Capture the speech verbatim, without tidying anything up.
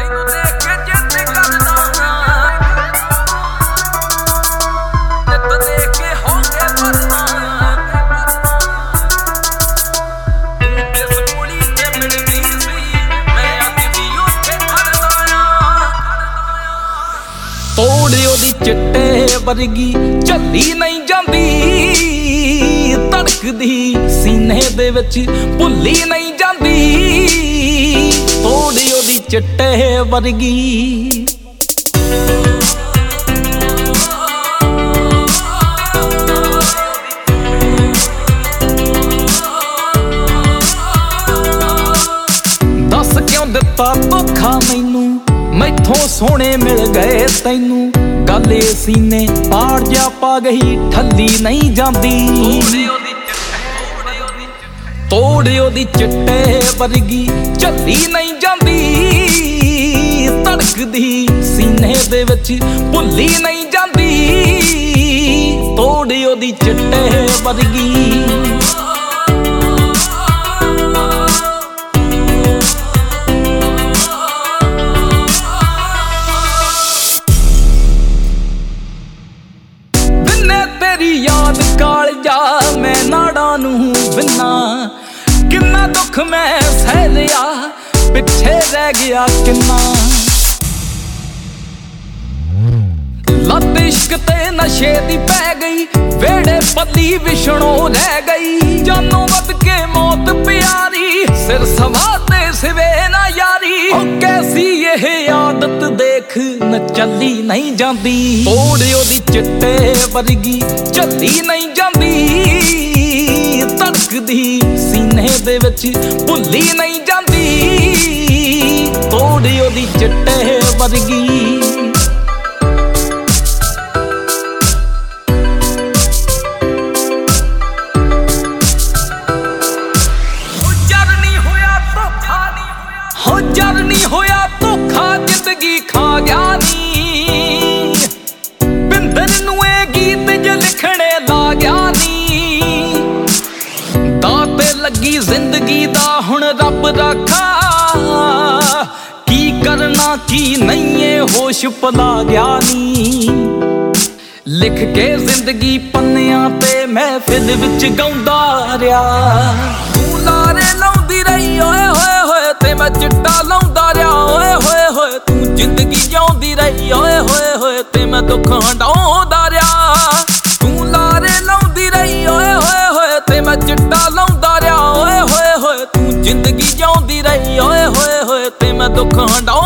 ਤੋੜਿਓ ਦੀ ਚਿੱਟੇ ਵਰਗੀ ਝੱਲੀ ਨਹੀਂ ਜਾਂਦੀ, ਧੜਕਦੀ ਸੀਨੇ ਦੇ ਵਿੱਚ ਭੁੱਲੀ ਨਹੀਂ ਜਾਂਦੀ। ਤੋੜਿਓ ਦੀ ਚਿੱਟੇ ਵਰਗੀ ਦੱਸ ਕਿਉਂ ਦਿੱਤਾ ਧੋਖਾ ਮੈਨੂੰ, ਮੈਥੋਂ ਸੋਹਣੇ ਮਿਲ ਗਏ ਤੈਨੂੰ। ਗੱਲ ਏ ਸੀਨੇ ਪਾੜ ਜਾ ਪਾ ਗਈ, ਠੱਲੀ ਨਹੀਂ ਜਾਂਦੀ। ਤੋੜਿਓ ਦੀ ਚਿੱਟੇ ਵਰਗੀ ਝੱਲੀ ਨਹੀਂ ਜਾਂਦੀ, ਧੜਕਦੀ ਸੀਨੇ ਦੇ ਵਿੱਚ ਭੁੱਲੀ ਨਹੀਂ ਜਾਂਦੀ। ਤੋੜਿਓ ਦੀ ਚਿੱਟੇ ਵਰਗੀ ਤੇਰੀ ਯਾਦ ਕਾਲਜਾ ਮੈਂ ਨਾੜਾਂ ਨੂੰ ਵਿੰਨਾ। ਕਿੰਨਾ ਦੁੱਖ ਮੈਂ ਸਹਿ ਲਿਆ, ਪਿੱਛੇ ਰਹਿ ਗਿਆ ਕਿੰਨਾ। ਲੱਤ ਇਸ਼ਕ ਤੇ ਨਸ਼ੇ ਦੀ ਪੈ ਗਈ, ਵੇੜੇ ਪੱਲੀ ਵਿਛੜੋਂ ਰਹਿ ਗਈ। ਜਾਨੋਂ ਵੱਧ ਕੇ ਮੌਤ ਪਿਆਰੀ, ਸਿਰ ਸਵਾ ਤੇ ਸਿਵੇ ਨਾ ਯਾਰੀ। ਉਹ ਕੈਸੀ ਇਹ ਆਦਤ ਦੇਖ ਨਚੱਲੀ ਨਹੀਂ ਜਾਂਦੀ। ਤੋੜਿਓ ਦੀ ਚਿੱਟੇ ਵਰਗੀ ਝੱਲੀ ਨਹੀਂ ਜਾਂਦੀ, ਧੜਕਦੀ ਸੀਨੇ ਦੇ ਵਿੱਚ ਭੁੱਲੀ ਨਹੀਂ ਜਾਂਦੀ। ਤੋੜਿਓ ਦੀ ਚਿੱਟੇ ਵਰਗੀ ਹੋ ਜਰ ਨੀ ਹੋਇਆ ਧੋਖਾ, ਜ਼ਿੰਦਗੀ ਖਾ ਗਿਆ ਨੀ। ਬਿੰਦਰ ਨੂੰ ਇਹ ਗੀਤ ਜ ਲਿਖਣੇ ਲਾ ਗਿਆ ਨੀ। ਦਾਅ ਤੇ ਲੱਗੀ ਜ਼ਿੰਦਗੀ ਦਾ ਹੁਣ ਰੱਬ ਰਾਖਾ, ਕੀ ਕਰਨਾ ਕੀ ਨਹੀਂ ਏ ਹੋਸ਼ ਭੁਲਾ ਗਿਆ ਨੀ। ਲਿਖ ਕੇ ਜ਼ਿੰਦਗੀ ਪੰਨਿਆਂ ਤੇ ਮਹਿਫਿਲ ਵਿੱਚ ਗਾਉਂਦਾ ਰਿਹਾ। ਤੂੰ ਲਾਰੇ ਲਾਉਂਦੀ ਰਹੀ ਓਏ ਹੋਏ ਹੋਏ ਤੇ ਮੈਂ ਚਿੱਟਾ ਲਾਉਂਦਾ ਰਿਹਾ। ਓਏ ਹੋਏ ਹੋਏ ਤੂੰ ਜ਼ਿੰਦਗੀ ਜਿਉਂਦੀ ਰਹੀ, ਓਏ ਹੋਏ ਹੋਏ ਤੇ ਮੈਂ ਦੁੱਖ ਹੰਢਾਉਂਦਾ ਰਿਹਾ। ਤੂੰ ਲਾਰੇ ਲਾਉਂਦੀ ਰਹੀ ਓਏ ਹੋਏ ਹੋਏ ਤੇ ਮੈਂ ਚਿੱਟਾ ਲਾਉਂਦਾ ਰਿਹਾ। ਓਏ ਹੋਏ ਹੋਏ ਤੂੰ ਜ਼ਿੰਦਗੀ ਜਿਉਂਦੀ ਰਹੀ, ਓਏ ਹੋਏ ਹੋਏ ਤੇ ਮੈਂ ਦੁੱਖ ਹੰਢਾਉਂਦਾ